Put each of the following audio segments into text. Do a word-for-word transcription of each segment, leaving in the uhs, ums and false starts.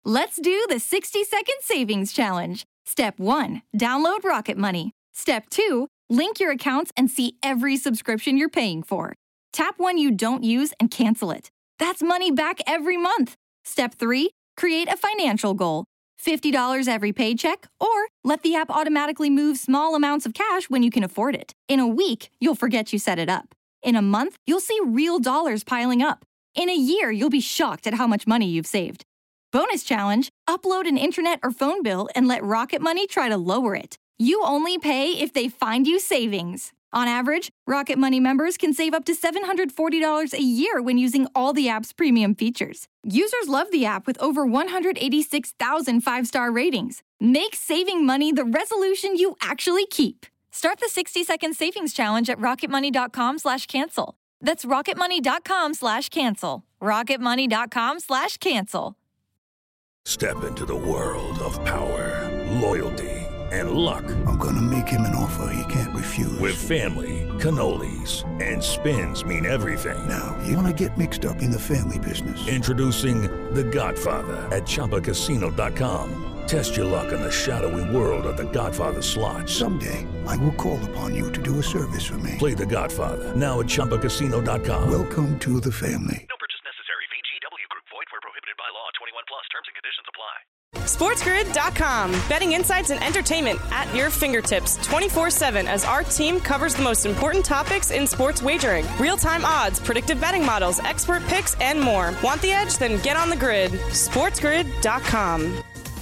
Let's do the sixty second savings challenge. Step one, download Rocket Money. Step two, link your accounts and see every subscription you're paying for. Tap one you don't use and cancel it. That's money back every month. Step three, create a financial goal. fifty dollars every paycheck, or let the app automatically move small amounts of cash when you can afford it. In a week, you'll forget you set it up. In a month, you'll see real dollars piling up. In a year, you'll be shocked at how much money you've saved. Bonus challenge, upload an internet or phone bill and let Rocket Money try to lower it. You only pay if they find you savings. On average, Rocket Money members can save up to seven hundred forty dollars a year when using all the app's premium features. Users love the app with over one hundred eighty-six thousand five-star ratings. Make saving money the resolution you actually keep. Start the sixty second savings challenge at rocketmoney.com slash cancel. That's rocketmoney.com slash cancel. rocketmoney.com slash cancel. Step into the world of power, loyalty, and luck. I'm going to make him an offer he can't refuse. With family, cannolis, and spins mean everything. Now, you want to get mixed up in the family business. Introducing The Godfather at Chumba Casino dot com. Test your luck in the shadowy world of The Godfather slot. Someday, I will call upon you to do a service for me. Play The Godfather now at Chumba Casino dot com. Welcome to the family. No purchase necessary. V G W Group. Void where prohibited by law. twenty-one plus. Terms and conditions apply. SportsGrid dot com. Betting insights and entertainment at your fingertips twenty-four seven as our team covers the most important topics in sports wagering. Real-time odds, predictive betting models, expert picks, and more. Want the edge? Then get on the grid. SportsGrid dot com.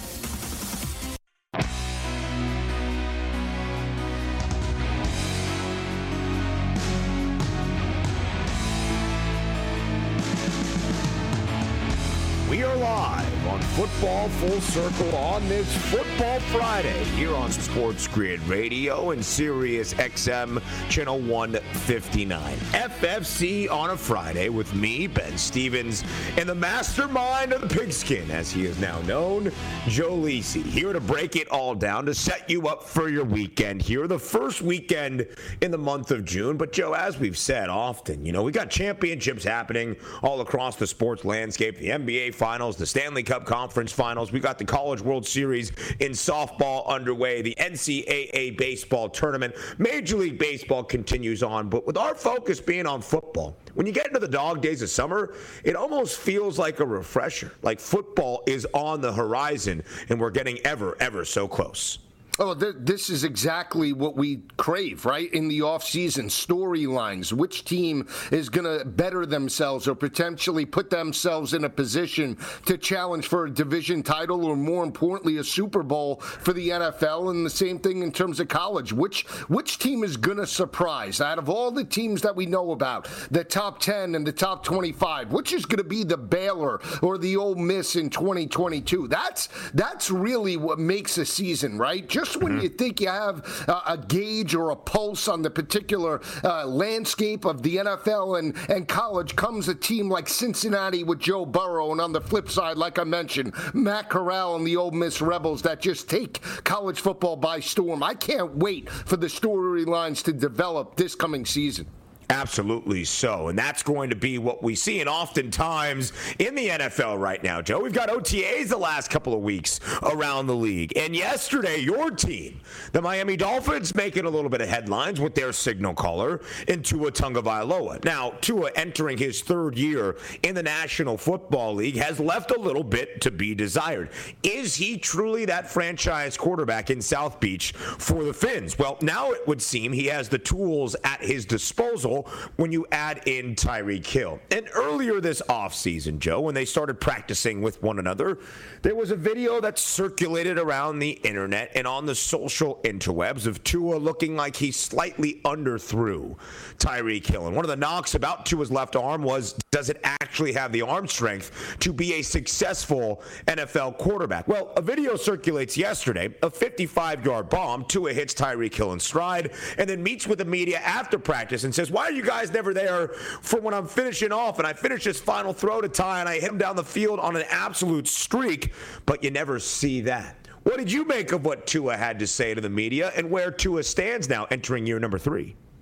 We are live on Football Full Circle on this Football Friday here on Sports Grid Radio and Sirius X M Channel one fifty-nine. F F C on a Friday with me, Ben Stevens, and the mastermind of the pigskin, as he is now known, Joe Lisi, here to break it all down, to set you up for your weekend here, the first weekend in the month of June. But, Joe, as we've said often, you know, we got championships happening all across the sports landscape, the N B A Finals, the Stanley Cup Conference Finals. We got the College World Series in softball underway, the N C double A baseball tournament. Major League Baseball continues on, but with our focus being on football, when you get into the dog days of summer, it almost feels like a refresher, like football is on the horizon and we're getting ever, ever so close. Oh, th- this is exactly what we crave, right? In the offseason, storylines. Which team is going to better themselves or potentially put themselves in a position to challenge for a division title or, more importantly, a Super Bowl for the N F L? And the same thing in terms of college. Which which team is going to surprise? Out of all the teams that we know about, the top ten and the top twenty-five, which is going to be the Baylor or the Ole Miss in twenty twenty-two? That's, that's really what makes a season, right? Just when mm-hmm. you think you have uh, a gauge or a pulse on the particular uh, landscape of the N F L and, and college, comes a team like Cincinnati with Joe Burrow, and on the flip side, like I mentioned, Matt Corral and the Ole Miss Rebels that just take college football by storm. I can't wait for the storylines to develop this coming season. Absolutely so, and that's going to be what we see, and oftentimes in the N F L right now, Joe, we've got O T As the last couple of weeks around the league, and yesterday, your team, the Miami Dolphins, making a little bit of headlines with their signal caller in Tua Tagovailoa. Now, Tua, entering his third year in the National Football League, has left a little bit to be desired. Is he truly that franchise quarterback in South Beach for the Fins? Well, now it would seem he has the tools at his disposal when you add in Tyreek Hill. And earlier this offseason, Joe, when they started practicing with one another, there was a video that circulated around the internet and on the social interwebs of Tua looking like he slightly underthrew Tyreek Hill. And one of the knocks about Tua's left arm was, does it actually have the arm strength to be a successful N F L quarterback? Well, a video circulates yesterday, a fifty-five-yard bomb. Tua hits Tyreek Hill in stride and then meets with the media after practice and says, why are you guys never there for when I'm finishing off and I finish this final throw to Ty and I hit him down the field on an absolute streak, but you never see that. What did you make of what Tua had to say to the media and where Tua stands now entering year number three?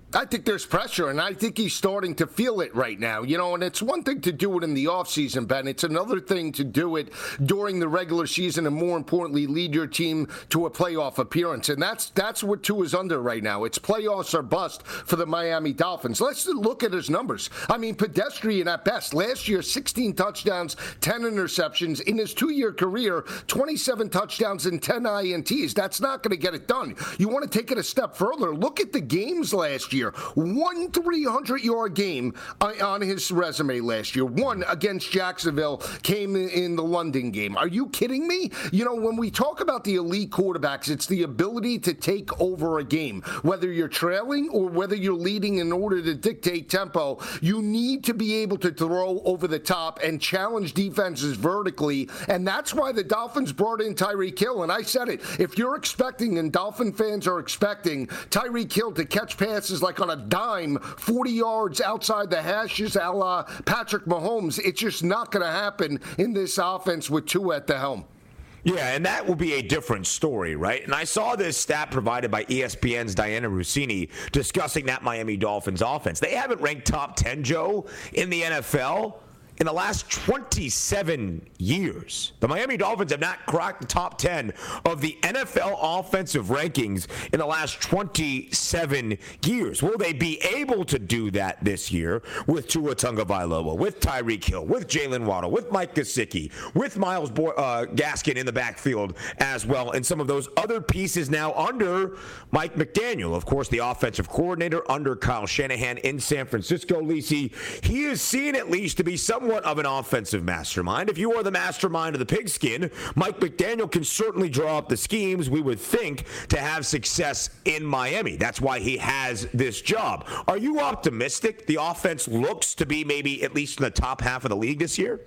I think there's pressure, and I think he's starting to feel it right now. You know, and it's one thing to do it in the offseason, Ben. It's another thing to do it during the regular season and, more importantly, lead your team to a playoff appearance. And that's that's what Tua's under right now. It's playoffs or bust for the Miami Dolphins. Let's look at his numbers. I mean, pedestrian at best. Last year, sixteen touchdowns, ten interceptions. In his two-year career, twenty-seven touchdowns and ten I N Ts. That's not going to get it done. You want to take it a step further. Look at the games last year. One three hundred yard game on his resume last year. One against Jacksonville, came in the London game. Are you kidding me? You know, when we talk about the elite quarterbacks, it's the ability to take over a game. Whether you're trailing or whether you're leading in order to dictate tempo, you need to be able to throw over the top and challenge defenses vertically. And that's why the Dolphins brought in Tyreek Hill. And I said it, if you're expecting, and Dolphin fans are expecting, Tyreek Hill to catch passes like on a dime, forty yards outside the hashes, a la Patrick Mahomes, it's just not going to happen in this offense with Tua at the helm. Yeah, and that will be a different story, right? And I saw this stat provided by E S P N's Diana Rossini discussing that Miami Dolphins offense. They haven't ranked top ten, Joe, in the N F L in the last twenty-seven years. The Miami Dolphins have not cracked the top ten of the N F L offensive rankings in the last twenty-seven years. Will they be able to do that this year with Tua Tagovailoa, with Tyreek Hill, with Jalen Waddle, with Mike Gesicki, with Myles Bo- uh, Gaskin in the backfield as well, and some of those other pieces now under Mike McDaniel, of course, the offensive coordinator under Kyle Shanahan in San Francisco. Lisi, he is seen at least to be somewhat of an offensive mastermind. If you are the mastermind of the pigskin, Mike McDaniel can certainly draw up the schemes, we would think, to have success in Miami. That's why he has this job. Are you optimistic the offense looks to be maybe at least in the top half of the league this year?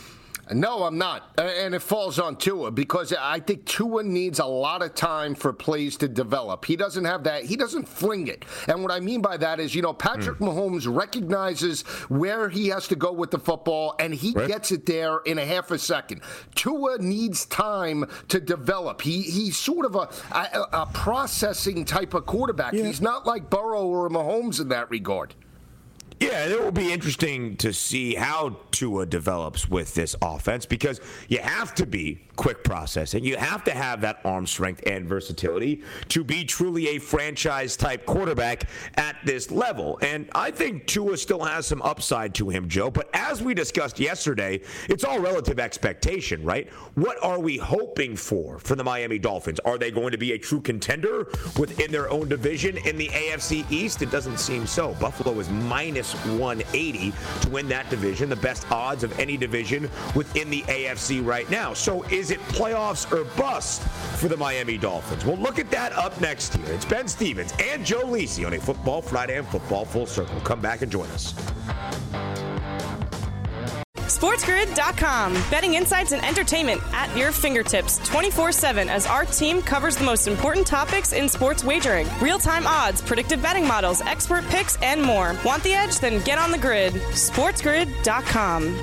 No, I'm not. And it falls on Tua because I think Tua needs a lot of time for plays to develop. He doesn't have that. He doesn't fling it. And what I mean by that is, you know, Patrick mm. Mahomes recognizes where he has to go with the football, and he right. gets it there in a half a second. Tua needs time to develop. He He's sort of a, a, a processing type of quarterback. Yeah. He's not like Burrow or Mahomes in that regard. Yeah, it will be interesting to see how Tua develops with this offense because you have to be quick processing. You have to have that arm strength and versatility to be truly a franchise-type quarterback at this level. And I think Tua still has some upside to him, Joe. But as we discussed yesterday, it's all relative expectation, right? What are we hoping for for the Miami Dolphins? Are they going to be a true contender within their own division in the A F C East? It doesn't seem so. Buffalo is minus one eighty to win that division, the best odds of any division within the A F C right now. So is it playoffs or bust for the Miami Dolphins? We'll look at that up next here. It's Ben Stevens and Joe Lisi on a Football Friday and Football Full Circle. Come back and join us. SportsGrid dot com. Betting insights and entertainment at your fingertips twenty-four seven as our team covers the most important topics in sports wagering. Real-time odds, predictive betting models, expert picks, and more. Want the edge? Then get on the grid. SportsGrid dot com.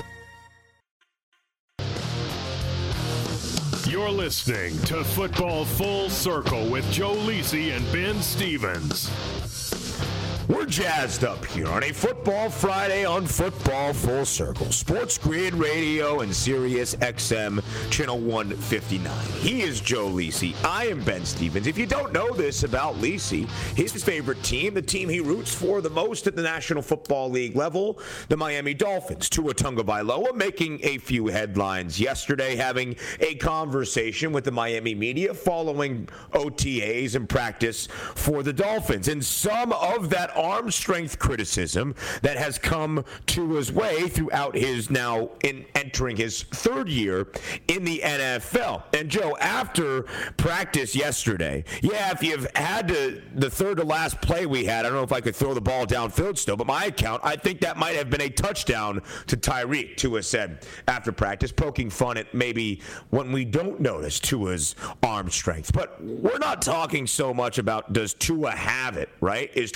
You're listening to Football Full Circle with Joe Lisi and Ben Stevens. We're jazzed up here on a Football Friday on Football Full Circle. Sports Grid Radio and Sirius X M Channel one fifty-nine. He is Joe Lisi. I am Ben Stevens. If you don't know this about Lisi, his favorite team, the team he roots for the most at the National Football League level, the Miami Dolphins. Tua Tagovailoa making a few headlines yesterday, having a conversation with the Miami media following O T As and practice for the Dolphins. And some of that arm strength criticism that has come to his way throughout his now in entering his third year in the N F L. And Joe, after practice yesterday, yeah, if you've had to, the third to last play we had, I don't know if I could throw the ball downfield still, but my account, I think that might have been a touchdown to Tyreek, Tua said after practice, poking fun at maybe when we don't notice Tua's arm strength. But we're not talking so much about does Tua have it, right? Is Tua the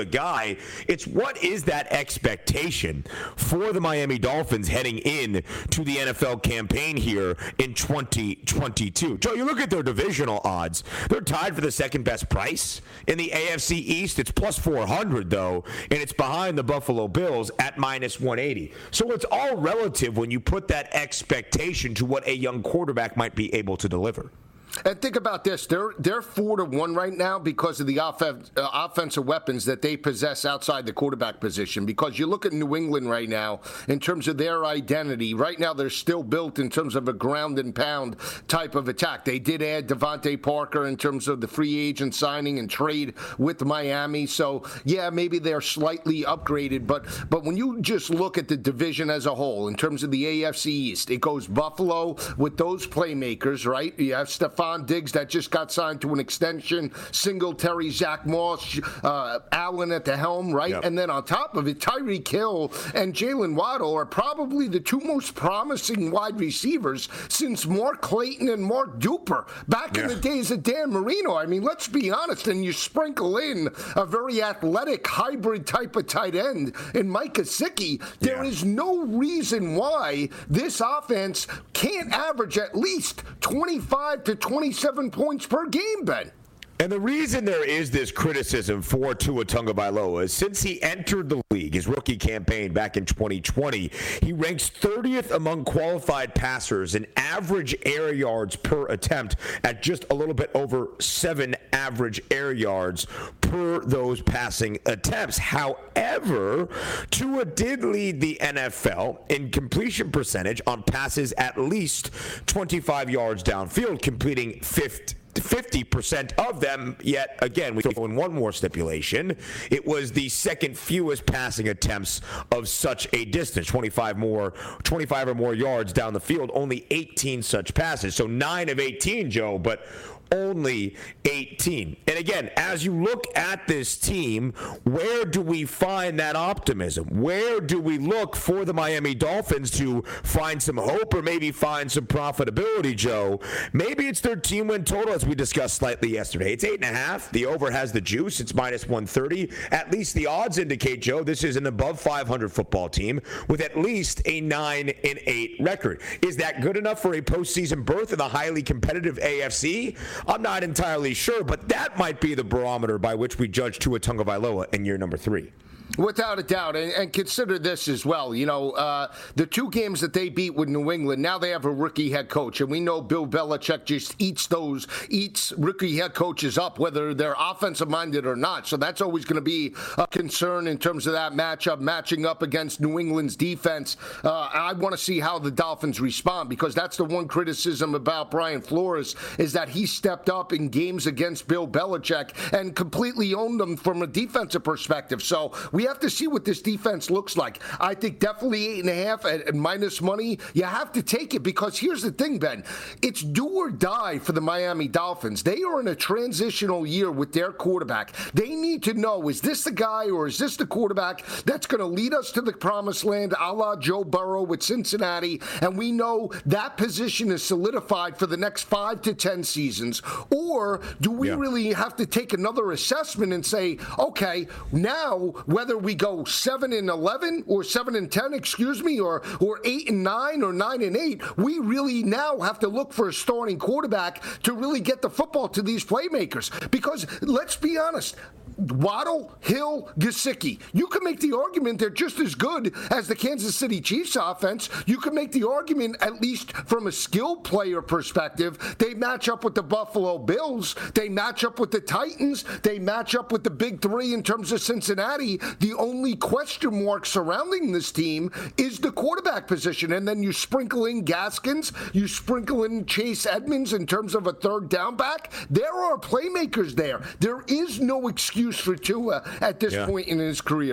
guy. It's what is that expectation for the Miami Dolphins heading in to the N F L campaign here in twenty twenty-two. Joe, you look at their divisional odds. They're tied for the second best price in the A F C East. It's plus four hundred, though, and it's behind the Buffalo Bills at minus one eighty. So it's all relative when you put that expectation to what a young quarterback might be able to deliver. And think about this. They're they're four to one right now because of the offen- uh, offensive weapons that they possess outside the quarterback position. Because you look at New England right now in terms of their identity. Right now they're still built in terms of a ground and pound type of attack. They did add Devontae Parker in terms of the free agent signing and trade with Miami. So, yeah, maybe they're slightly upgraded. But, but when you just look at the division as a whole in terms of the A F C East, it goes Buffalo with those playmakers, right? You have Stephon Diggs that just got signed to an extension, Singletary, Zach Moss, uh, Allen at the helm, right? Yep. And then on top of it, Tyreek Hill and Jalen Waddle are probably the two most promising wide receivers since Mark Clayton and Mark Duper back yeah. in the days of Dan Marino. I mean, let's be honest, and you sprinkle in a very athletic hybrid type of tight end in Mike Gesicki. There yeah. is no reason why this offense can't average at least twenty-five to twenty-seven points per game, Ben. And the reason there is this criticism for Tua Tagovailoa is since he entered the league, his rookie campaign back in twenty twenty, he ranks thirtieth among qualified passers in average air yards per attempt at just a little bit over seven average air yards per those passing attempts. However, Tua did lead the N F L in completion percentage on passes at least twenty-five yards downfield, completing fifty fifty percent of them, yet again, we throw in one more stipulation. It was the second fewest passing attempts of such a distance, twenty-five more, twenty-five or more yards down the field, only eighteen such passes. So nine of eighteen, Joe, but only eighteen. And again, as you look at this team, where do we find that optimism? Where do we look for the Miami Dolphins to find some hope or maybe find some profitability, Joe? Maybe it's their team win total, as we discussed slightly yesterday. It's eight and a half. The over has the juice. It's minus one thirty. At least the odds indicate, Joe, this is an above five hundred football team with at least a nine and eight record. Is that good enough for a postseason berth in the highly competitive A F C? I'm not entirely sure, but that might be the barometer by which we judge Tua Tagovailoa in year number three. Without a doubt, and, and consider this as well. You know, uh, the two games that they beat with New England, now they have a rookie head coach, and we know Bill Belichick just eats those, eats rookie head coaches up, whether they're offensive-minded or not. So that's always going to be a concern in terms of that matchup, matching up against New England's defense. Uh, I want to see how the Dolphins respond, because that's the one criticism about Brian Flores, is that he stepped up in games against Bill Belichick and completely owned them from a defensive perspective. So we have to see what this defense looks like. I think definitely eight and a half at, at minus money. You have to take it, because here's the thing, Ben. It's do or die for the Miami Dolphins. They are in a transitional year with their quarterback. They need to know, is this the guy or is this the quarterback that's going to lead us to the promised land, a la Joe Burrow with Cincinnati? And we know that position is solidified for the next five to ten seasons. Or do we yeah. really have to take another assessment and say, okay, now whether we go seven and eleven or seven and ten, excuse me, or or eight and nine or nine and eight, we really now have to look for a starting quarterback to really get the football to these playmakers. Because let's be honest, Waddle, Hill, Gesicki. You can make the argument they're just as good as the Kansas City Chiefs offense. You can make the argument, at least from a skill player perspective, they match up with the Buffalo Bills. They match up with the Titans. They match up with the big three in terms of Cincinnati. The only question mark surrounding this team is the quarterback position. And then you sprinkle in Gaskins. You sprinkle in Chase Edmonds in terms of a third down back. There are playmakers there. There is no excuse for Tua at this yeah. point in his career.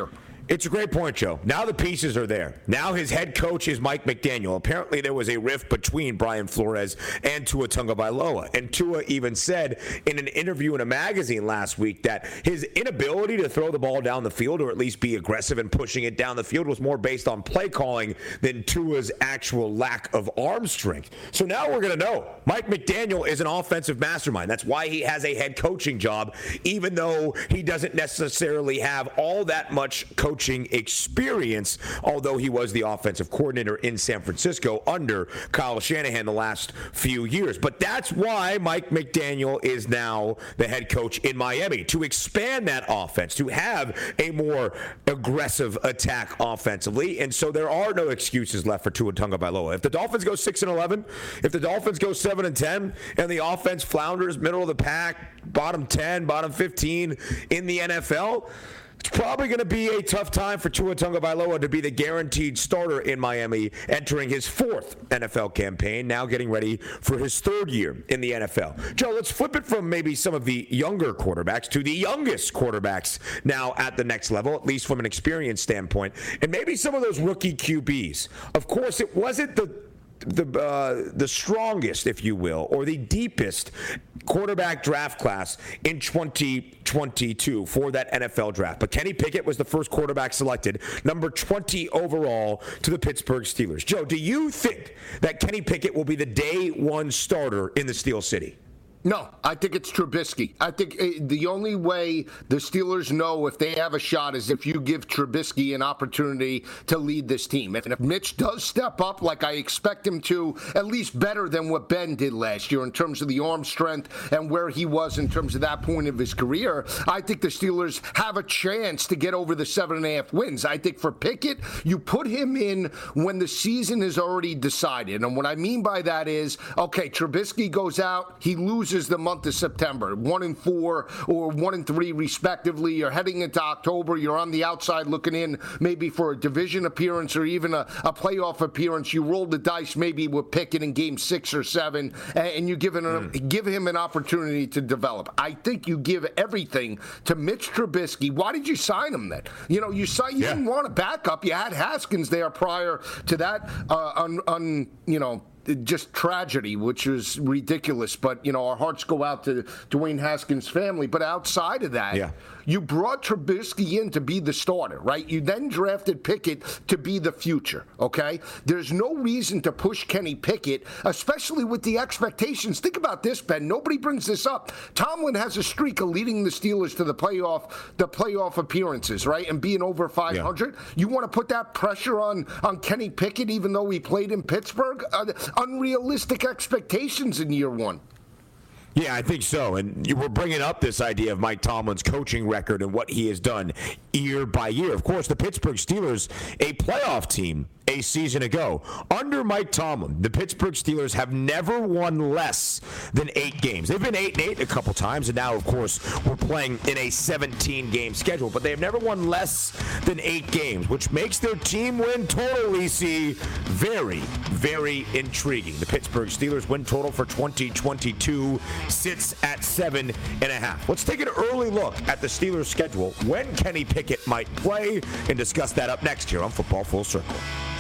It's a great point, Joe. Now the pieces are there. Now his head coach is Mike McDaniel. Apparently there was a rift between Brian Flores and Tua Tagovailoa. And Tua even said in an interview in a magazine last week that his inability to throw the ball down the field, or at least be aggressive in pushing it down the field, was more based on play calling than Tua's actual lack of arm strength. So now we're going to know. Mike McDaniel is an offensive mastermind. That's why he has a head coaching job, even though he doesn't necessarily have all that much coaching experience, although he was the offensive coordinator in San Francisco under Kyle Shanahan the last few years. But that's why Mike McDaniel is now the head coach in Miami, to expand that offense, to have a more aggressive attack offensively. And so there are no excuses left for Tua Tagovailoa. If the Dolphins go six and eleven, if the Dolphins go seven and ten, and the offense flounders middle of the pack, bottom ten, bottom fifteen in the N F L, it's probably going to be a tough time for Tua Tagovailoa to be the guaranteed starter in Miami, entering his fourth N F L campaign, now getting ready for his third year in the N F L. Joe, let's flip it from maybe some of the younger quarterbacks to the youngest quarterbacks now at the next level, at least from an experience standpoint, and maybe some of those rookie Q Bs. Of course, it wasn't the the uh, the strongest, if you will, or the deepest quarterback draft class in twenty twenty-two for that N F L draft. But Kenny Pickett was the first quarterback selected, number twenty overall, to the Pittsburgh Steelers. Joe, do you think that Kenny Pickett will be the day one starter in the Steel City? No, I think it's Trubisky. I think the only way the Steelers know if they have a shot is if you give Trubisky an opportunity to lead this team. And if Mitch does step up like I expect him to, at least better than what Ben did last year in terms of the arm strength and where he was in terms of that point of his career, I think the Steelers have a chance to get over the seven and a half wins. I think for Pickett, you put him in when the season is already decided. And what I mean by that is, okay, Trubisky goes out, he loses the month of September, one and four or one and three respectively. You're heading into October. You're on the outside looking in maybe for a division appearance or even a, a playoff appearance. You roll the dice maybe with Pickett in game six or seven, and you give, an, mm. give him an opportunity to develop. I think you give everything to Mitch Trubisky. Why did you sign him then? You know, you, sign, you yeah. didn't want a backup. You had Haskins there prior to that, uh, un, un, you know, just tragedy, which is ridiculous. But, you know, our hearts go out to Dwayne Haskins' family. But outside of that, yeah. you brought Trubisky in to be the starter, right? You then drafted Pickett to be the future, okay? There's no reason to push Kenny Pickett, especially with the expectations. Think about this, Ben. Nobody brings this up. Tomlin has a streak of leading the Steelers to the playoff, the playoff appearances, right, and being over five hundred. Yeah. You want to put that pressure on, on Kenny Pickett, even though he played in Pittsburgh? Uh, unrealistic expectations in year one. Yeah, I think so. And you were bringing up this idea of Mike Tomlin's coaching record and what he has done year by year. Of course, the Pittsburgh Steelers, a playoff team a season ago. Under Mike Tomlin, the Pittsburgh Steelers have never won less than eight games. They've been eight and eight a couple times, and now, of course, we're playing in a seventeen-game schedule. But they have never won less than eight games, which makes their team win total, Lisi, very, very intriguing. The Pittsburgh Steelers win total for twenty twenty-two sits at seven and a half. Let's take an early look at the Steelers' schedule, when Kenny Pickett might play, and discuss that up next here on Football Full Circle.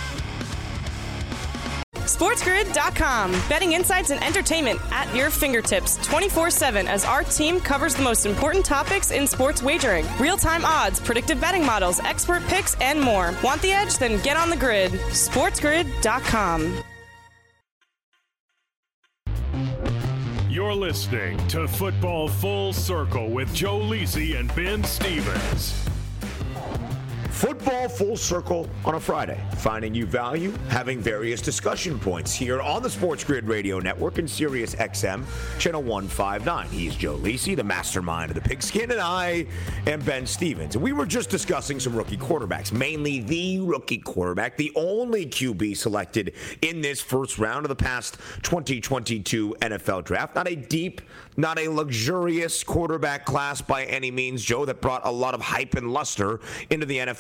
SportsGrid dot com. Betting insights and entertainment at your fingertips twenty-four seven as our team covers the most important topics in sports wagering. Real-time odds, predictive betting models, expert picks, and more. Want the edge? Then get on the grid. SportsGrid dot com. You're listening to Football Full Circle with Joe Lisi and Ben Stevens. Football Full Circle on a Friday, finding you value, having various discussion points here on the Sports Grid Radio Network and Sirius X M, channel one fifty-nine. He's Joe Lisi, the mastermind of the Pigskin, and I am Ben Stevens. And we were just discussing some rookie quarterbacks, mainly the rookie quarterback, the only Q B selected in this first round of the past twenty twenty-two N F L draft. Not a deep, not a luxurious quarterback class by any means, Joe, that brought a lot of hype and luster into the N F L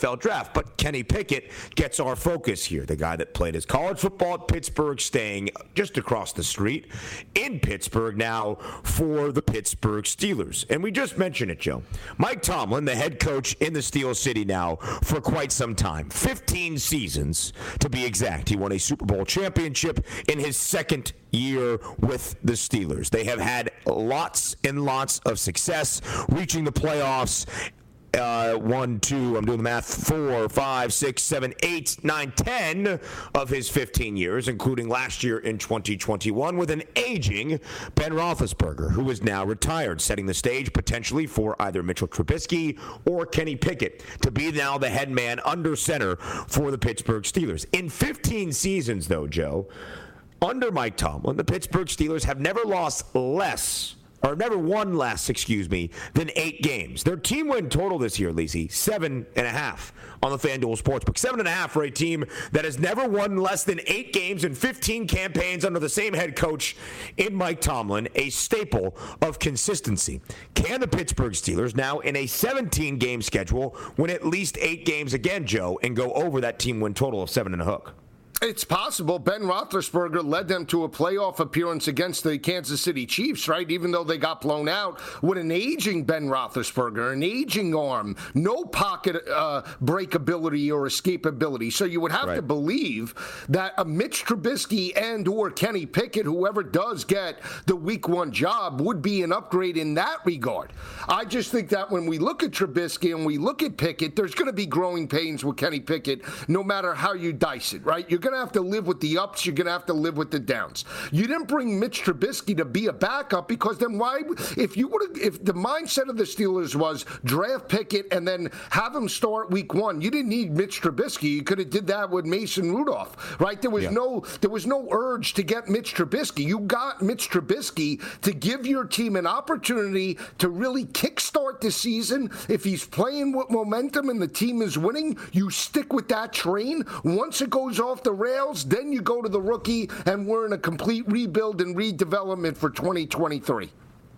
L draft. But Kenny Pickett gets our focus here, the guy that played his college football at Pittsburgh, staying just across the street in Pittsburgh now for the Pittsburgh Steelers. And we just mentioned it, Joe. Mike Tomlin, the head coach in the Steel City now for quite some time, fifteen seasons to be exact. He won a Super Bowl championship in his second year with the Steelers. They have had lots and lots of success, reaching the playoffs. Uh, one, two, I'm doing the math, four, five, six, seven, eight, nine, ten of his fifteen years, including last year in twenty twenty-one with an aging Ben Roethlisberger, who is now retired, setting the stage potentially for either Mitchell Trubisky or Kenny Pickett to be now the head man under center for the Pittsburgh Steelers. In fifteen seasons, though, Joe, under Mike Tomlin, the Pittsburgh Steelers have never lost less or never won less, excuse me, than eight games. Their team win total this year, Lisi, seven and a half on the FanDuel Sportsbook. Seven and a half for a team that has never won less than eight games in fifteen campaigns under the same head coach in Mike Tomlin, a staple of consistency. Can the Pittsburgh Steelers now in a seventeen-game schedule win at least eight games again, Joe, and go over that team win total of seven and a hook? It's possible. Ben Roethlisberger led them to a playoff appearance against the Kansas City Chiefs, right? Even though they got blown out with an aging Ben Roethlisberger, an aging arm, no pocket uh, breakability or escapability. So you would have right. to believe that a Mitch Trubisky and or Kenny Pickett, whoever does get the week one job, would be an upgrade in that regard. I just think that when we look at Trubisky and we look at Pickett, there's going to be growing pains with Kenny Pickett no matter how you dice it, right? You're going to have to live with the ups. You're going to have to live with the downs. You didn't bring Mitch Trubisky to be a backup because then why, if you would have, if the mindset of the Steelers was draft Pickett and then have him start week one, you didn't need Mitch Trubisky. You could have did that with Mason Rudolph, right? There was yeah. no, there was no urge to get Mitch Trubisky. You got Mitch Trubisky to give your team an opportunity to really kickstart the season. If he's playing with momentum and the team is winning, you stick with that train. Once it goes off the rails, then you go to the rookie, and we're in a complete rebuild and redevelopment for twenty twenty-three.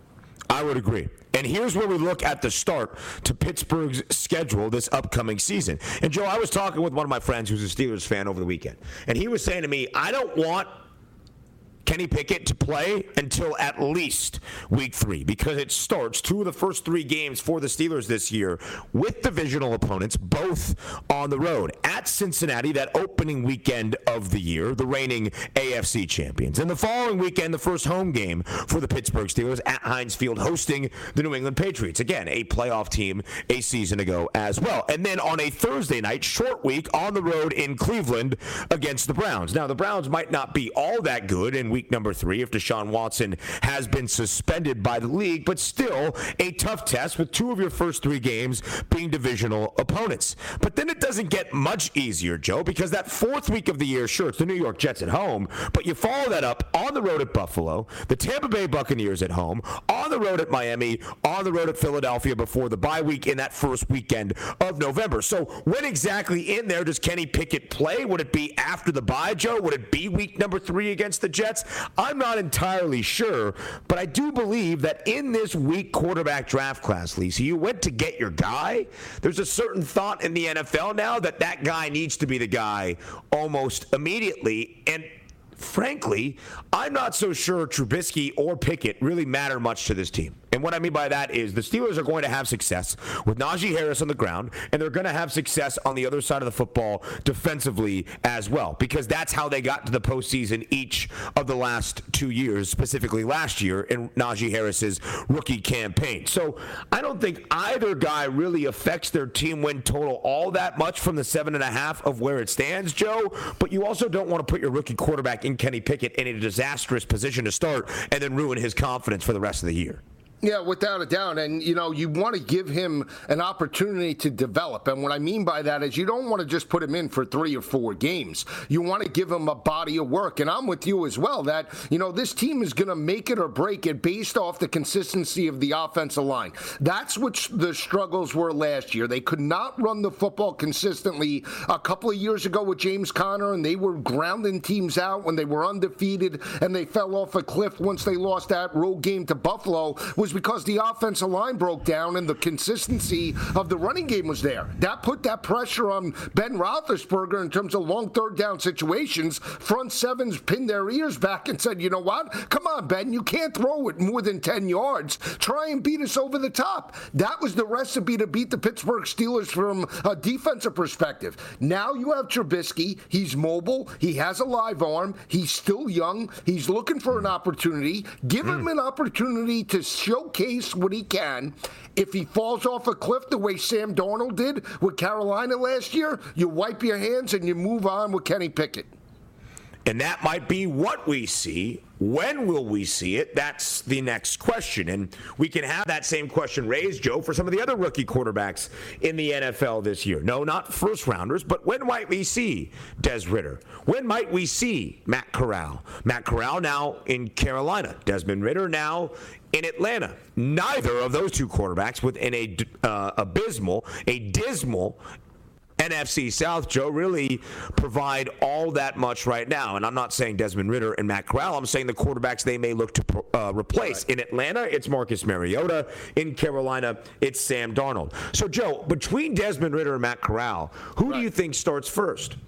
I would agree. And here's where we look at the start to Pittsburgh's schedule this upcoming season. And, Joe, I was talking with one of my friends who's a Steelers fan over the weekend, and he was saying to me, I don't want Kenny Pickett to play until at least week three because it starts two of the first three games for the Steelers this year with divisional opponents, both on the road. At Cincinnati, that opening weekend of the year, the reigning A F C champions. And the following weekend, the first home game for the Pittsburgh Steelers at Heinz Field hosting the New England Patriots. Again, a playoff team a season ago as well. And then on a Thursday night, short week on the road in Cleveland against the Browns. Now, the Browns might not be all that good in week number three if Deshaun Watson has been suspended by the league, but still a tough test with two of your first three games being divisional opponents. But then it doesn't get much easier, Joe, because that fourth week of the year, sure, it's the New York Jets at home, but you follow that up on the road at Buffalo, the Tampa Bay Buccaneers at home, on the road at Miami, on the road at Philadelphia before the bye week in that first weekend of November. So when exactly in there does Kenny Pickett play? Would it be after the bye, Joe? Would it be week number three against the Jets? I'm not entirely sure, but I do believe that in this weak quarterback draft class, Lisa, you went to get your guy. There's a certain thought in the N F L now that that guy needs to be the guy almost immediately. And frankly, I'm not so sure Trubisky or Pickett really matter much to this team. And what I mean by that is the Steelers are going to have success with Najee Harris on the ground, and they're going to have success on the other side of the football defensively as well, because that's how they got to the postseason each of the last two years, specifically last year in Najee Harris's rookie campaign. So I don't think either guy really affects their team win total all that much from the seven and a half of where it stands, Joe, but you also don't want to put your rookie quarterback in Kenny Pickett in a disastrous position to start and then ruin his confidence for the rest of the year. Yeah, without a doubt. And, you know, you want to give him an opportunity to develop. And what I mean by that is you don't want to just put him in for three or four games. You want to give him a body of work. And I'm with you as well that, you know, this team is going to make it or break it based off the consistency of the offensive line. That's what the struggles were last year. They could not run the football consistently a couple of years ago with James Conner, and they were grounding teams out when they were undefeated, and they fell off a cliff once they lost that road game to Buffalo. Was was because the offensive line broke down and the consistency of the running game was there. That put that pressure on Ben Roethlisberger in terms of long third down situations. Front sevens pinned their ears back and said, you know what? Come on, Ben, you can't throw it more than ten yards. Try and beat us over the top. That was the recipe to beat the Pittsburgh Steelers from a defensive perspective. Now you have Trubisky. He's mobile. He has a live arm. He's still young. He's looking for an opportunity. Give mm. him an opportunity to showcase what he can. If he falls off a cliff the way Sam Darnold did with Carolina last year, you wipe your hands and you move on with Kenny Pickett. And that might be what we see. When will we see it? That's the next question. And we can have that same question raised, Joe, for some of the other rookie quarterbacks in the N F L this year. No, not first rounders, but when might we see Des Ridder? When might we see Matt Corral? Matt Corral now in Carolina. Desmond Ridder now in Atlanta. Neither of those two quarterbacks within a uh, abysmal, a dismal N F C South, Joe, really provide all that much right now. And I'm not saying Desmond Ridder and Matt Corral. I'm saying the quarterbacks they may look to uh, replace. Right. In Atlanta, it's Marcus Mariota. In Carolina, it's Sam Darnold. So, Joe, between Desmond Ridder and Matt Corral, who right. do you think starts first?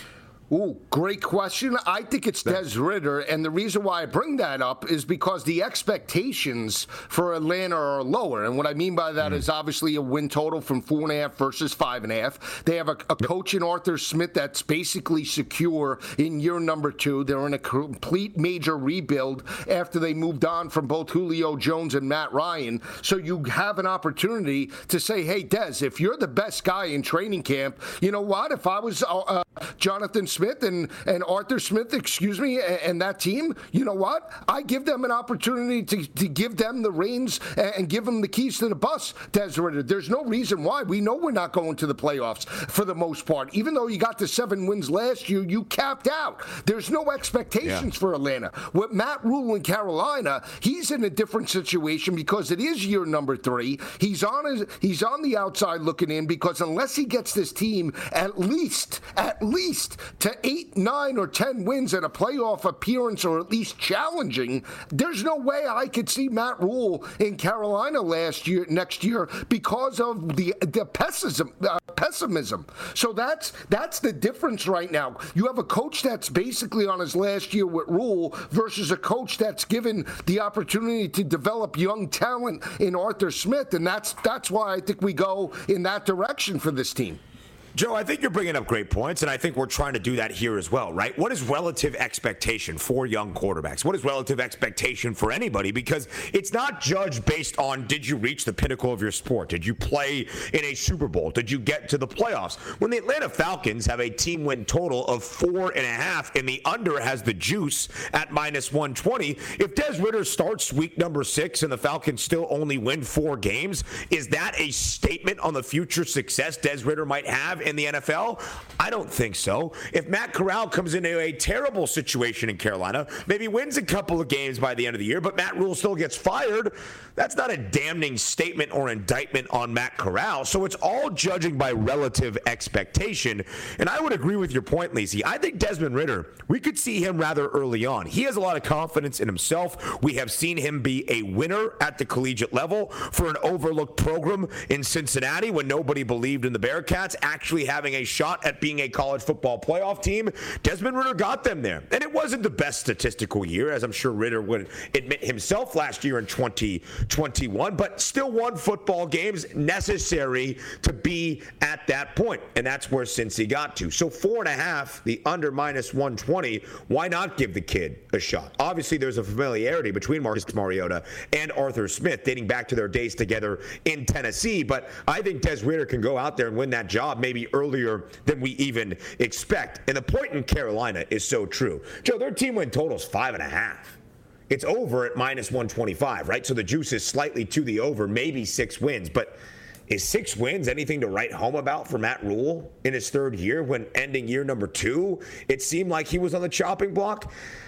Ooh, great question. I think it's Des Ridder, and the reason why I bring that up is because the expectations for Atlanta are lower. And what I mean by that mm. is obviously a win total from four and a half versus five and a half. They have a, a coach in Arthur Smith that's basically secure in year number two. They're in a complete major rebuild after they moved on from both Julio Jones and Matt Ryan. So you have an opportunity to say, hey, Des, if you're the best guy in training camp, you know what? If I was uh, Jonathan Smith, Smith and, and Arthur Smith, excuse me, and, and that team, you know what? I give them an opportunity to, to give them the reins and, and give them the keys to the bus, Des Ridder. There's no reason why. We know we're not going to the playoffs for the most part. Even though you got the seven wins last year, you capped out. There's no expectations yeah. for Atlanta. With Matt Rule in Carolina, he's in a different situation because it is year number three. He's on his, he's on the outside looking in because unless he gets this team at least, at least to eight, nine, or ten wins and a playoff appearance, or at least challenging, there's no way I could see Matt Rule in Carolina last year, next year, because of the the pessimism. Uh, pessimism. So that's that's the difference right now. You have a coach that's basically on his last year with Rule versus a coach that's given the opportunity to develop young talent in Arthur Smith, and that's that's why I think we go in that direction for this team. Joe, I think you're bringing up great points, and I think we're trying to do that here as well, right? What is relative expectation for young quarterbacks? What is relative expectation for anybody? Because it's not judged based on, did you reach the pinnacle of your sport? Did you play in a Super Bowl? Did you get to the playoffs? When the Atlanta Falcons have a team win total of four and a half, and the under has the juice at minus one twenty, if Des Ridder starts week number six and the Falcons still only win four games, is that a statement on the future success Des Ridder might have in the N F L? I don't think so. If Matt Corral comes into a terrible situation in Carolina, maybe wins a couple of games by the end of the year, but Matt Rule still gets fired, that's not a damning statement or indictment on Matt Corral. So it's all judging by relative expectation. And I would agree with your point, Lacey. I think Desmond Ridder, we could see him rather early on. He has a lot of confidence in himself. We have seen him be a winner at the collegiate level for an overlooked program in Cincinnati when nobody believed in the Bearcats actually having a shot at being a college football playoff team. Desmond Ridder got them there. And it wasn't the best statistical year, as I'm sure Ridder would admit himself last year in twenty twenty-one, but still won football games necessary to be at that point. And that's where Cincy got to. So four and a half, the under minus one twenty, why not give the kid a shot? Obviously, there's a familiarity between Marcus Mariota and Arthur Smith dating back to their days together in Tennessee, but I think Des Ridder can go out there and win that job maybe earlier than we even expect. And the point in Carolina is so true. Joe, their team win total is five and a half. It's over at minus one twenty-five, right? So the juice is slightly to the over, maybe six wins. But is six wins anything to write home about for Matt Rule in his third year when ending year number two, it seemed like he was on the chopping block?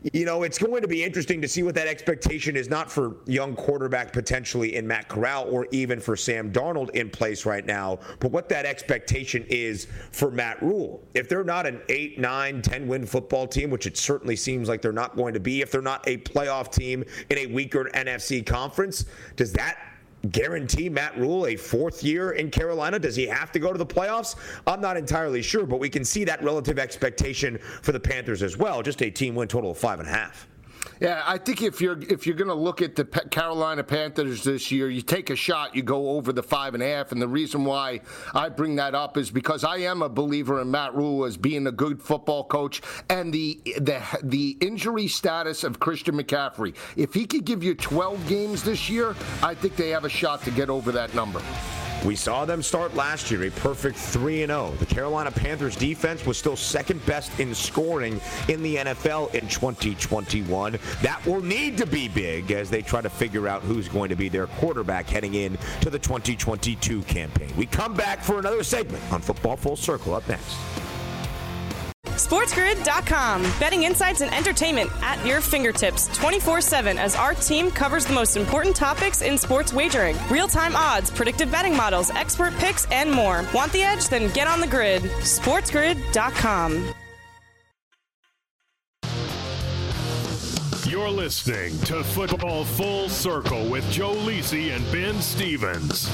you know, it's going to be interesting to see what that expectation is, not for young quarterback potentially in Matt Corral or even for Sam Darnold in place right now, but what that expectation is for Matt Rule. If they're not an eight, nine, ten win football team, which it certainly seems like they're not going to be, if they're not a playoff team in a weaker N F C conference, does that guarantee Matt Rule a fourth year in Carolina? Does he have to go to the playoffs? I'm not entirely sure, but we can see that relative expectation for the Panthers as well. Just a team win total of five and a half. Yeah, I think if you're if you're going to look at the Carolina Panthers this year, you take a shot, you go over the five and a half. And the reason why I bring that up is because I am a believer in Matt Rule as being a good football coach, and the the the injury status of Christian McCaffrey. If he could give you twelve games this year, I think they have a shot to get over that number. We saw them start last year, a perfect three and oh. The Carolina Panthers defense was still second best in scoring in the N F L in twenty twenty-one. That will need to be big as they try to figure out who's going to be their quarterback heading in to the twenty twenty-two campaign. We come back for another segment on Football Full Circle up next. SportsGrid dot com. Betting insights and entertainment at your fingertips twenty-four seven as our team covers the most important topics in sports wagering. Real-time odds, predictive betting models, expert picks, and more. Want the edge? Then get on the grid. SportsGrid dot com. You're listening to Football Full Circle with Joe Lisi and Ben Stevens.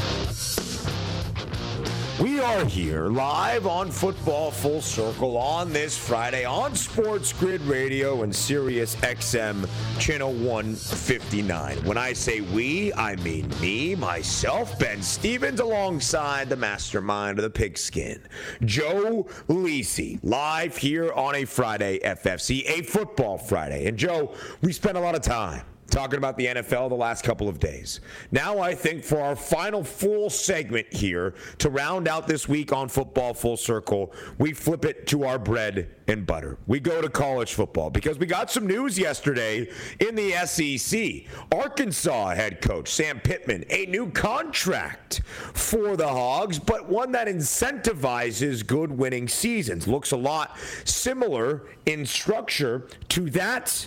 We are here live on Football Full Circle on this Friday on Sports Grid Radio and Sirius X M Channel one fifty-nine. When I say we, I mean me, myself, Ben Stevens, alongside the mastermind of the pigskin, Joe Lisi, live here on a Friday F F C, a football Friday. And Joe, we spent a lot of time talking about the N F L the last couple of days. Now I think for our final full segment here to round out this week on Football Full Circle, we flip it to our bread and butter. We go to college football because we got some news yesterday in the S E C. Arkansas head coach Sam Pittman, a new contract for the Hogs, but one that incentivizes good winning seasons. Looks a lot similar in structure to that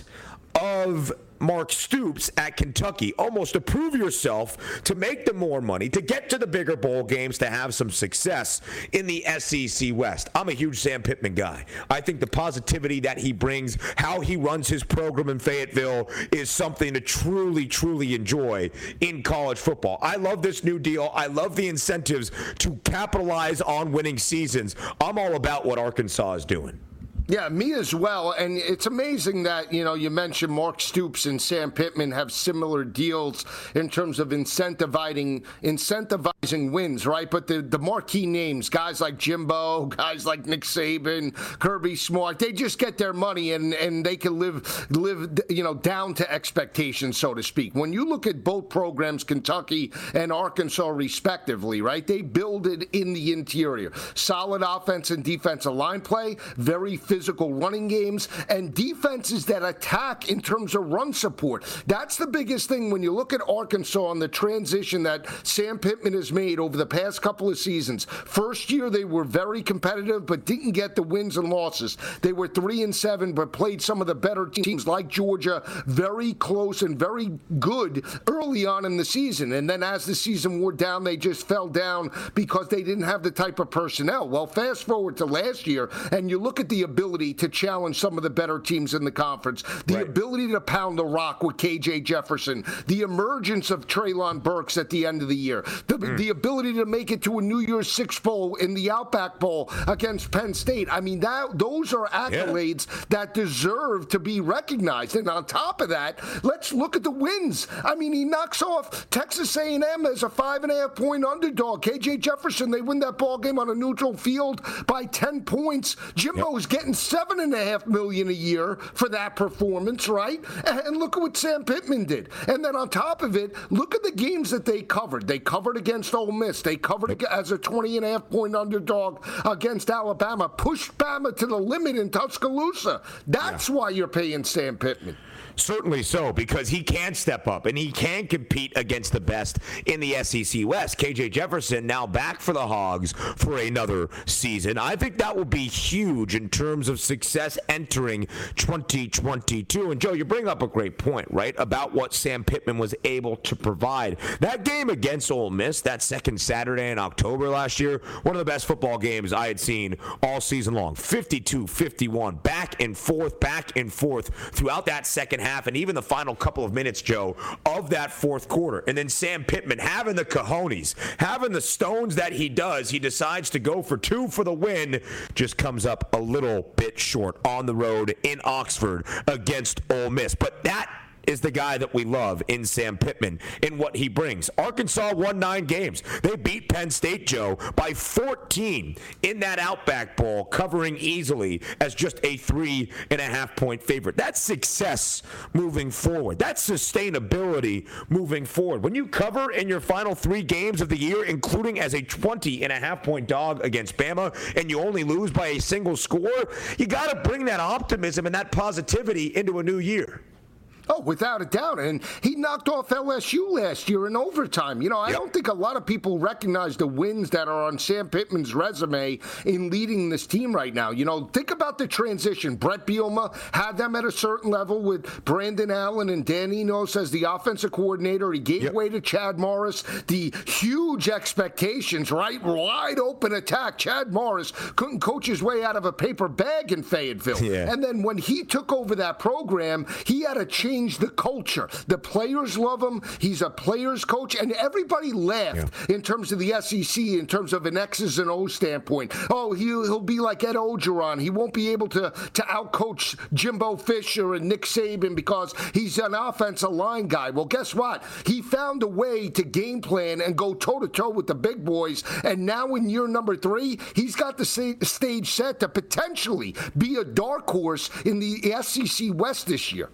of Mark Stoops at Kentucky. Almost to prove yourself, to make them more money, to get to the bigger bowl games, to have some success in the S E C West. I'm a huge Sam Pittman guy. I think the positivity that he brings, how he runs his program in Fayetteville, is something to truly, truly enjoy in college football. I love this new deal. I love the incentives to capitalize on winning seasons. I'm all about what Arkansas is doing. Yeah, me as well. And it's amazing that, you know, you mentioned Mark Stoops and Sam Pittman have similar deals in terms of incentivizing incentivizing wins, right? But the, the marquee names, guys like Jimbo, guys like Nick Saban, Kirby Smart, they just get their money and, and they can live, live, you know, down to expectations, so to speak. When you look at both programs, Kentucky and Arkansas respectively, right, they build it in the interior. Solid offense and defensive line play, very physical running games, and defenses that attack in terms of run support. That's the biggest thing when you look at Arkansas and the transition that Sam Pittman has made over the past couple of seasons. First year, they were very competitive, but didn't get the wins and losses. They were three and seven, but played some of the better teams like Georgia very close and very good early on in the season. And then as the season wore down, they just fell down because they didn't have the type of personnel. Well, fast forward to last year, and you look at the ability to challenge some of the better teams in the conference, the right. ability to pound the rock with K J Jefferson, the emergence of Treylon Burks at the end of the year, the, mm. the ability to make it to a New Year's Six Bowl in the Outback Bowl against Penn State. I mean, that those are accolades yeah. that deserve to be recognized. And on top of that, let's look at the wins. I mean, he knocks off Texas A and M as a five and a half point underdog. K J Jefferson, they win that ball game on a neutral field by ten points. Jimbo's yep. getting seven and a half million a year for that performance, right? And look at what Sam Pittman did. And then on top of it, look at the games that they covered. They covered against Ole Miss. They covered as a twenty and a half point underdog against Alabama. Pushed Bama to the limit in Tuscaloosa. That's yeah. why you're paying Sam Pittman. Certainly so, because he can step up and he can compete against the best in the S E C West. K J Jefferson now back for the Hogs for another season. I think that will be huge in terms of success entering twenty twenty-two. And Joe, you bring up a great point, right, about what Sam Pittman was able to provide. That game against Ole Miss, that second Saturday in October last year, one of the best football games I had seen all season long. fifty-two fifty-one, back and forth, back and forth throughout that second half and even the final couple of minutes, Joe, of that fourth quarter. And then Sam Pittman having the cojones, having the stones that he does, he decides to go for two for the win, just comes up a little bit short on the road in Oxford against Ole Miss. But that is the guy that we love in Sam Pittman and what he brings. Arkansas won nine games. They beat Penn State, Joe, by fourteen in that Outback Bowl, covering easily as just a three and a half point favorite. That's success moving forward. That's sustainability moving forward. When you cover in your final three games of the year, including as a twenty and a half point dog against Bama, and you only lose by a single score, you got to bring that optimism and that positivity into a new year. Oh, without a doubt. And he knocked off L S U last year in overtime. You know, I yep. don't think a lot of people recognize the wins that are on Sam Pittman's resume in leading this team right now. You know, think about the transition. Brett Bielema had them at a certain level with Brandon Allen and Dan Enos as the offensive coordinator. He gave yep. way to Chad Morris. The huge expectations, right? Wide open attack. Chad Morris couldn't coach his way out of a paper bag in Fayetteville. Yeah. And then when he took over that program, he had a change the culture. The players love him. He's a players coach, and everybody laughed yeah. in terms of the S E C, in terms of an X's and O's standpoint. Oh, he'll, he'll be like Ed Ogeron. He won't be able to, to outcoach Jimbo Fisher and Nick Saban because he's an offensive line guy. Well, guess what? He found a way to game plan and go toe-to-toe with the big boys, and now in year number three, he's got the stage set to potentially be a dark horse in the S E C West this year.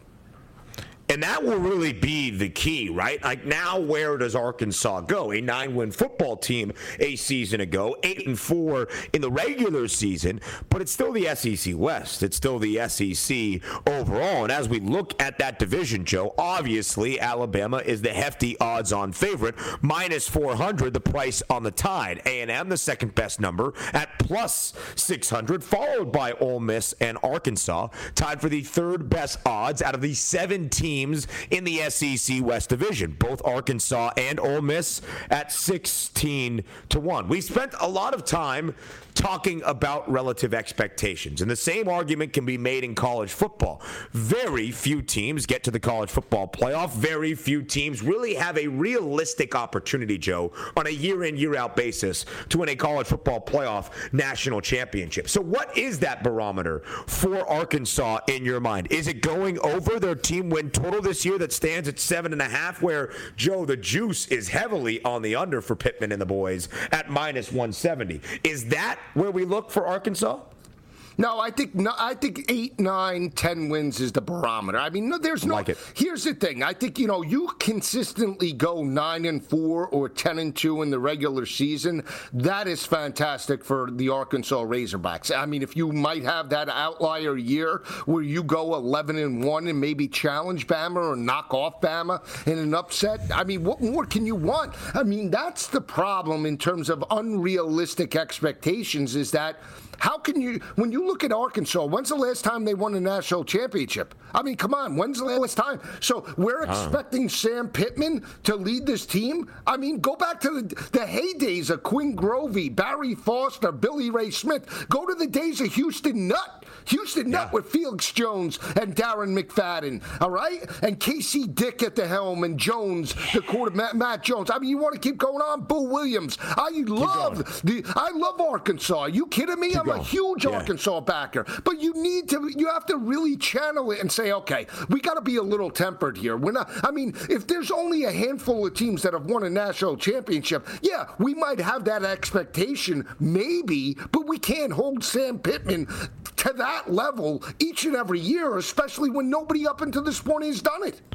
And that will really be the key, right? Like, now where does Arkansas go? A nine-win football team a season ago, eight and four in the regular season, but it's still the S E C West. It's still the S E C overall. And as we look at that division, Joe, obviously Alabama is the hefty odds-on favorite, minus four hundred, the price on the Tide. A and M, the second best number, at plus six hundred, followed by Ole Miss and Arkansas, tied for the third best odds out of the seven teams in the S E C West Division, both Arkansas and Ole Miss at sixteen to one. We spent a lot of time talking about relative expectations, and the same argument can be made in college football. Very few teams get to the college football playoff. Very few teams really have a realistic opportunity, Joe, on a year-in, year-out basis to win a college football playoff national championship. So what is that barometer for Arkansas in your mind? Is it going over their team win total this year that stands at seven and a half, where, Joe, the juice is heavily on the under for Pittman and the boys at minus one seventy? Is that where we look for Arkansas? No, I think no, I think eight, nine, ten wins is the barometer. I mean, no, there's no. Like it. Here's the thing. I think, you know, you consistently go nine and four or ten and two in the regular season. That is fantastic for the Arkansas Razorbacks. I mean, if you might have that outlier year where you go eleven and one and maybe challenge Bama or knock off Bama in an upset, I mean, what more can you want? I mean, that's the problem in terms of unrealistic expectations, is that how can you, when you look at Arkansas, when's the last time they won a national championship? I mean, come on, when's the last time? So we're expecting Sam Pittman to lead this team? I mean, go back to the, the heydays of Quinn Grovey, Barry Foster, Billy Ray Smith. Go to the days of Houston Nutt. Houston Nutt yeah. with Felix Jones and Darren McFadden, all right? And Casey Dick at the helm, and Jones, the quarter, Matt, Matt Jones. I mean, you want to keep going on? Boo Williams. I love the. I love Arkansas. Are you kidding me? Keep I'm going. a huge yeah. Arkansas backer. But you need to, you have to really channel it and say, okay, we got to be a little tempered here. We're not, I mean, if there's only a handful of teams that have won a national championship, yeah, we might have that expectation, maybe, but we can't hold Sam Pittman to that level each and every year, especially when nobody up until this point has done it.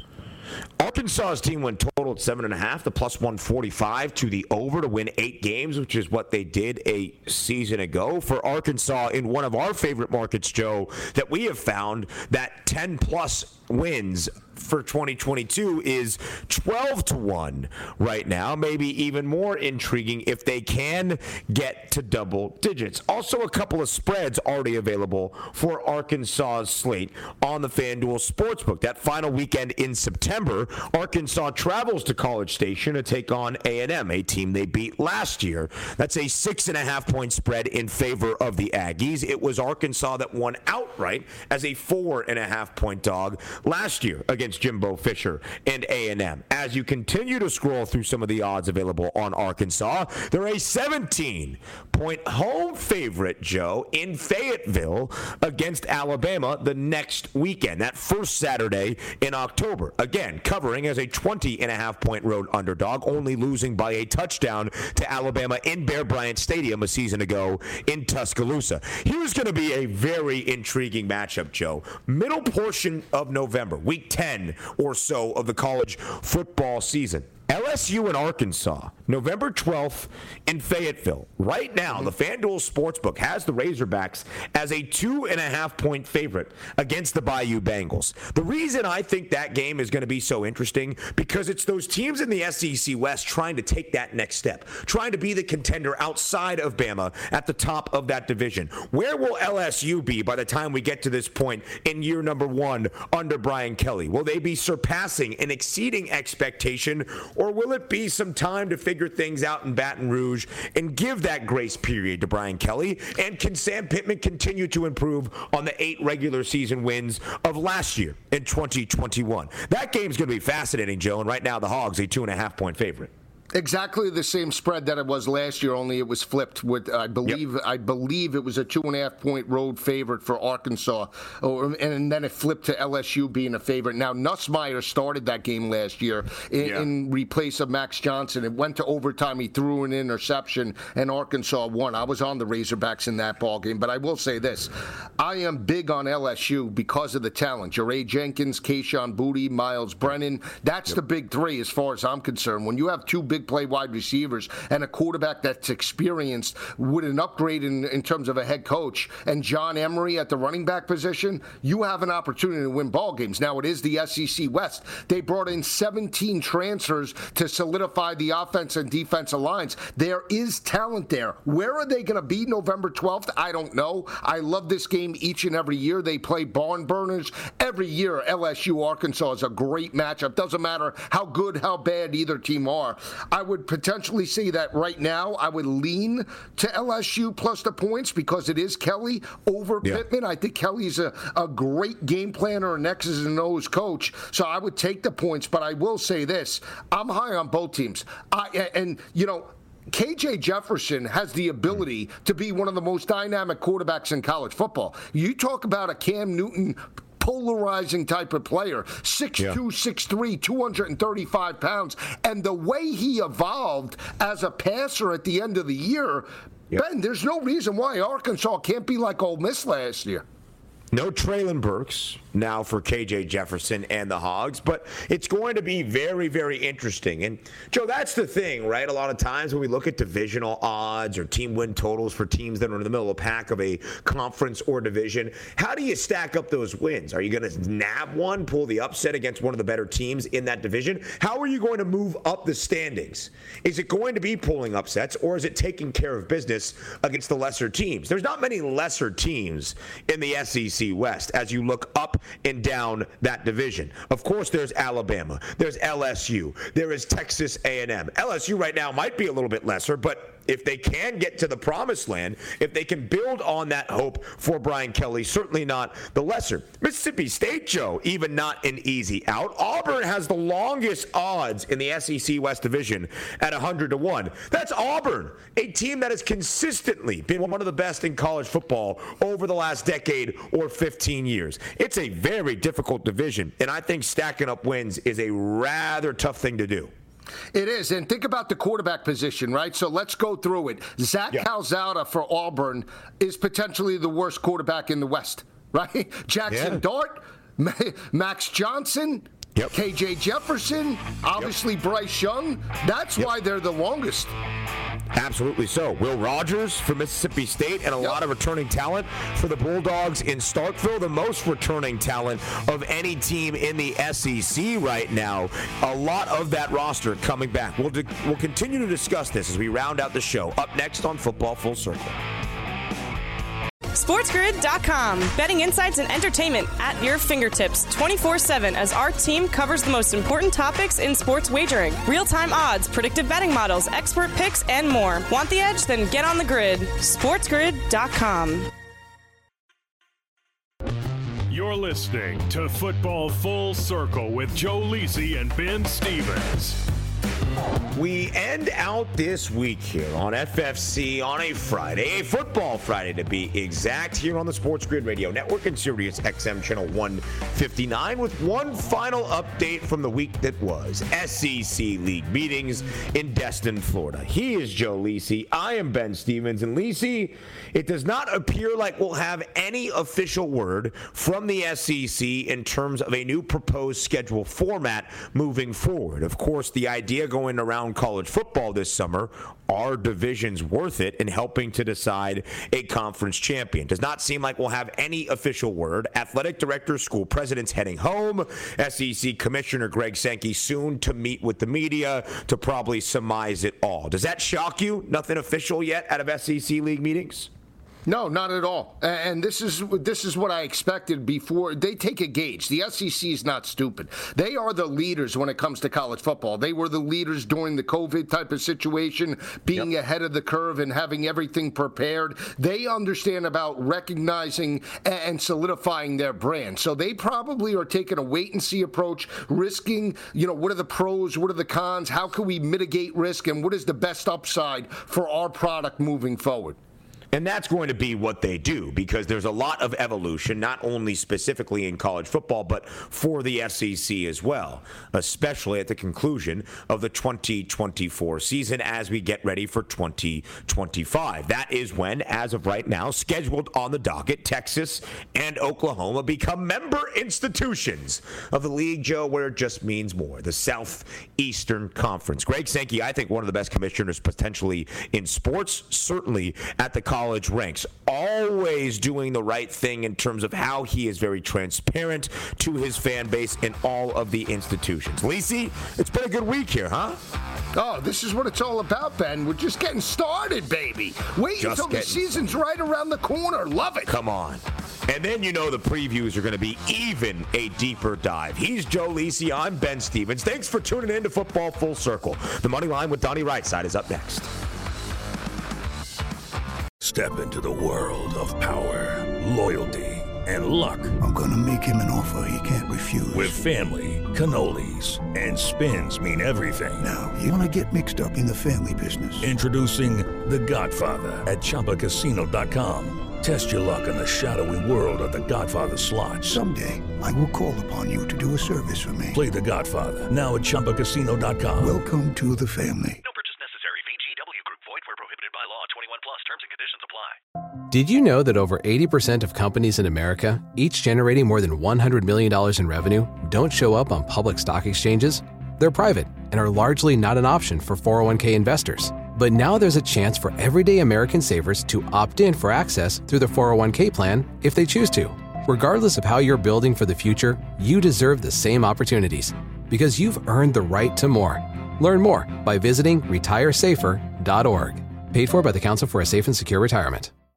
Arkansas's team went total at seven and a half, the plus one forty-five to the over to win eight games, which is what they did a season ago. For Arkansas, in one of our favorite markets, Joe, that we have found, that ten plus wins for twenty twenty-two is twelve to one right now, maybe even more intriguing if they can get to double digits. Also, a couple of spreads already available for Arkansas's slate on the FanDuel Sportsbook. That final weekend in September, Arkansas travels to College Station to take on A and M, a team they beat last year. That's a six and a half point spread in favor of the Aggies. It was Arkansas that won outright as a four and a half point dog last year against Jimbo Fisher and A and M. As you continue to scroll through some of the odds available on Arkansas, they're a seventeen point home favorite, Joe, in Fayetteville against Alabama the next weekend, that first Saturday in October. Again, covering as a twenty and a half point road underdog, only losing by a touchdown to Alabama in Bear Bryant Stadium a season ago in Tuscaloosa. Here's going to be a very intriguing matchup, Joe. Middle portion of November, week ten or so of the college football season. L S U and Arkansas, November twelfth in Fayetteville. Right now, the FanDuel Sportsbook has the Razorbacks as a two and a half point favorite against the Bayou Bengals. The reason I think that game is going to be so interesting, because it's those teams in the S E C West trying to take that next step, trying to be the contender outside of Bama at the top of that division. Where will L S U be by the time we get to this point in year number one under Brian Kelly? Will they be surpassing and exceeding expectation, or will it be some time to figure things out in Baton Rouge and give that grace period to Brian Kelly? And can Sam Pittman continue to improve on the eight regular season wins of last year in twenty twenty-one? That game's going to be fascinating, Joe, and right now the Hogs a two and a half point favorite. Exactly the same spread that it was last year, only it was flipped. With I believe yep. I believe it was a two and a half point road favorite for Arkansas, or, and then it flipped to L S U being a favorite. Now Nussmeier started that game last year in, yeah. in replace of Max Johnson. It went to overtime. He threw an interception, and Arkansas won. I was on the Razorbacks in that ball game, but I will say this: I am big on L S U because of the talent. Jeray Jenkins, Kayshon Boutte, Miles Brennan. That's yep. the big three as far as I'm concerned. When you have two big play wide receivers and a quarterback that's experienced with an upgrade in, in terms of a head coach, and John Emery at the running back position, you have an opportunity to win ball games. Now, it is the S E C West. They brought in seventeen transfers to solidify the offense and defensive lines. There is talent there. Where are they going to be November twelfth? I don't know. I love this game each and every year. They play barn burners every year. L S U Arkansas is a great matchup. Doesn't matter how good, how bad either team are. I would potentially say that right now I would lean to L S U plus the points because it is Kelly over yeah. Pittman. I think Kelly's a, a great game planner and X's and O's coach, so I would take the points. But I will say this: I'm high on both teams. I, and, you know, K J Jefferson has the ability to be one of the most dynamic quarterbacks in college football. You talk about a Cam Newton polarizing type of player, six two, yeah. six three, two hundred thirty-five pounds. And the way he evolved as a passer at the end of the year, yep. Ben, there's no reason why Arkansas can't be like Ole Miss last year. No Treylon Burks now for K J Jefferson and the Hogs, but it's going to be very, very interesting. And, Joe, that's the thing, right? A lot of times when we look at divisional odds or team win totals for teams that are in the middle of the pack of a conference or division, how do you stack up those wins? Are you going to nab one, pull the upset against one of the better teams in that division? How are you going to move up the standings? Is it going to be pulling upsets, or is it taking care of business against the lesser teams? There's not many lesser teams in the S E C West as you look up and down that division. Of course, there's Alabama, there's L S U, there is Texas A and M. L S U right now might be a little bit lesser, but if they can get to the promised land, if they can build on that hope for Brian Kelly, certainly not the lesser. Mississippi State, Joe, even not an easy out. Auburn has the longest odds in the S E C West Division at one hundred to one. That's Auburn, a team that has consistently been one of the best in college football over the last decade or fifteen years. It's a very difficult division, and I think stacking up wins is a rather tough thing to do. It is, and think about the quarterback position, right? So let's go through it. Zach yeah. Calzada for Auburn is potentially the worst quarterback in the West, right? Jackson yeah. Dart, Max Johnson, Yep. K J Jefferson, obviously yep. Bryce Young. That's yep. why they're the longest. Absolutely so. Will Rogers for Mississippi State and a yep. lot of returning talent for the Bulldogs in Starkville. The most returning talent of any team in the S E C right now. A lot of that roster coming back. We'll, de- we'll continue to discuss this as we round out the show. Up next on Football Full Circle. SportsGrid dot com. Betting insights and entertainment at your fingertips twenty-four seven as our team covers the most important topics in sports wagering. Real-time odds, predictive betting models, expert picks, and more. Want the edge? Then get on the grid. SportsGrid dot com. You're listening to Football Full Circle with Joe Lisi and Ben Stevens. We end out this week here on F F C on a Friday, a football Friday to be exact, here on the Sports Grid Radio Network and Sirius X M Channel one fifty-nine with one final update from the week that was S E C League meetings in Destin, Florida. He is Joe Lisi. I am Ben Stevens. And Lisi, it does not appear like we'll have any official word from the S E C in terms of a new proposed schedule format moving forward. Of course, the idea going around college football this summer, are divisions worth it in helping to decide a conference champion? Does not seem like we'll have any official word. Athletic directors, school presidents heading home. S E C Commissioner Greg Sankey soon to meet with the media to probably surmise it all. Does that shock you? Nothing official yet out of S E C League meetings? No, not at all. And this is this is what I expected before. They take a gauge. The S E C is not stupid. They are the leaders when it comes to college football. They were the leaders during the COVID type of situation, being yep. ahead of the curve and having everything prepared. They understand about recognizing and solidifying their brand. So they probably are taking a wait-and-see approach, risking, you know, what are the pros, what are the cons, how can we mitigate risk, and what is the best upside for our product moving forward? And that's going to be what they do, because there's a lot of evolution, not only specifically in college football, but for the S E C as well, especially at the conclusion of the twenty twenty-four season as we get ready for twenty twenty-five. That is when, as of right now, scheduled on the docket, Texas and Oklahoma become member institutions of the league, Joe, where it just means more. The Southeastern Conference. Greg Sankey, I think one of the best commissioners potentially in sports, certainly at the college college ranks, always doing the right thing in terms of how he is very transparent to his fan base in all of the institutions. Lisi, it's been a good week here, huh? Oh, this is what it's all about, Ben. We're just getting started, baby. Wait just until the season's right around the corner. Love it. Come on. And then you know the previews are going to be even a deeper dive. He's Joe Lisi. I'm Ben Stevens. Thanks for tuning in to Football Full Circle. The Money Line with Donnie Rightside is up next. Step into the world of power, loyalty, and luck. I'm going to make him an offer he can't refuse. With family, cannolis, and spins mean everything. Now, you want to get mixed up in the family business. Introducing The Godfather at Chumba Casino dot com. Test your luck in the shadowy world of The Godfather slot. Someday, I will call upon you to do a service for me. Play The Godfather now at Chumba Casino dot com. Welcome to the family. No purchase necessary. V G W Group. Void where prohibited by law. twenty-one plus. Terms and conditions apply. Did you know that over eighty percent of companies in America, each generating more than one hundred million dollars in revenue, don't show up on public stock exchanges? They're private and are largely not an option for four oh one k investors. But now there's a chance for everyday American savers to opt in for access through the four oh one k plan if they choose to. Regardless of how you're building for the future, you deserve the same opportunities because you've earned the right to more. Learn more by visiting retire safer dot org. Paid for by the Council for a Safe and Secure Retirement.